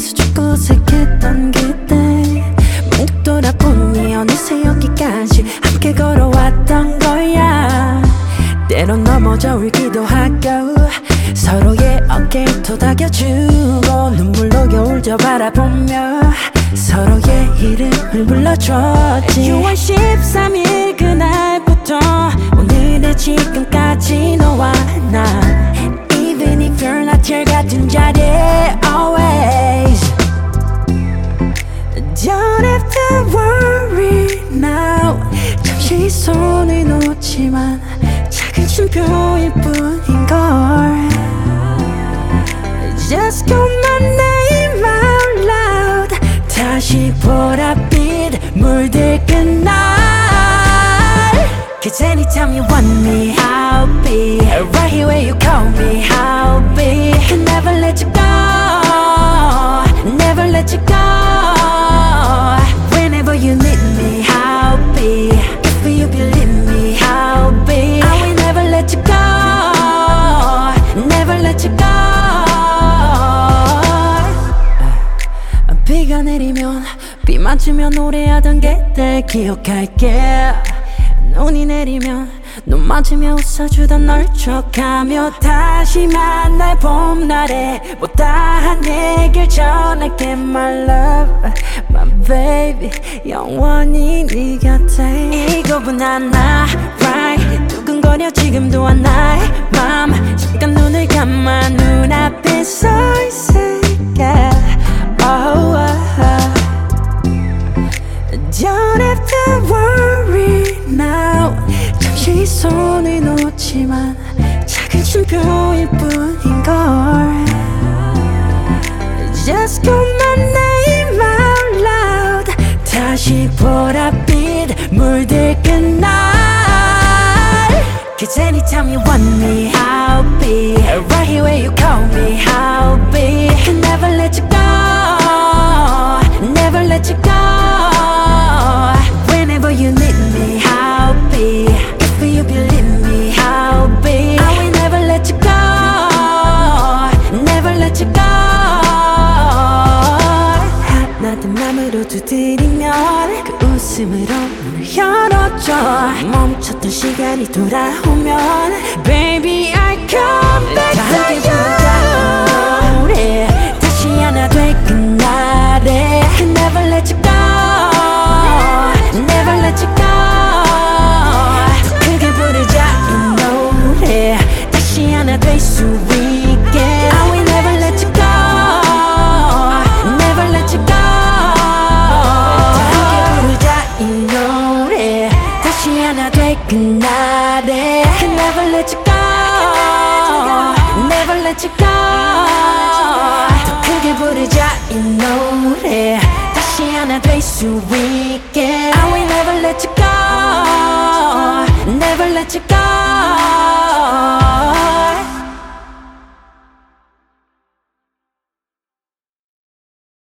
수줍고 어색했던 그때 문득 돌아보니 어느새 여기까지 함께 걸어왔던 거야. 때론 넘어져 울기도 하고 서로의 어깨에 토닥여주고 눈물로 겨울 저 바라보며 서로의 이름을 불러줬지. 6월 13일 그날부터 오늘의 지금까지 너와 나 Even if you're not here 같은 자리에 always Don't have to worry now. 잠시 손을 놓지만 작은 쉼표일 뿐인걸. Just call my name out loud. 다시 보랏빛 물들 그날. Cause anytime you want me I'll be right here where you call me. I'll be, can never let you go, never let you go. Whenever you need me I'll be, if you believe me I'll be. I will never let you go, never let you go. 비가 내리면 비 맞으며 노래하던 그때 기억할게. 눈이 내리면 눈 맞으며 웃어주던 널 척하며 다시 만날 봄날에 못다한 얘길 전할게. My love, my baby, 영원히 네 곁에. 이거보단 나 right 두근거려 지금도 나의 맘. 잠깐 눈을 감아 눈앞에 서 있을게. Oh, Don't have to worry now. 잠시 손을 놓지만 작은 쉼표일 뿐인걸. Just call my name out loud. 다시 보랏빛 물들 그날. Cause anytime you want me I'll be right here where you call me. I'll be, can never let you go, never let you go. Whenever you need me I'll be, if you believe me I'll be. I will never let you go, never let you go. 하나된 맘으로 두드리면 그 웃음으로 문을 열어줘. 멈췄던 시간이 돌아오면 Baby I come back to you. 노래 다시 하나 될 그날에 Can never let you go, never let you go. 더 크게 부르자 이 노래 다시 하나 될 수 있게. I will never let you go, never let you go. 더 크게 부르자 이 노래 다시 하나 될 그날에 Can never let you go, never let you go. 더 크게 부르자 이 노래 다시 하나 될 수 있게. I will never let you go, never let you go.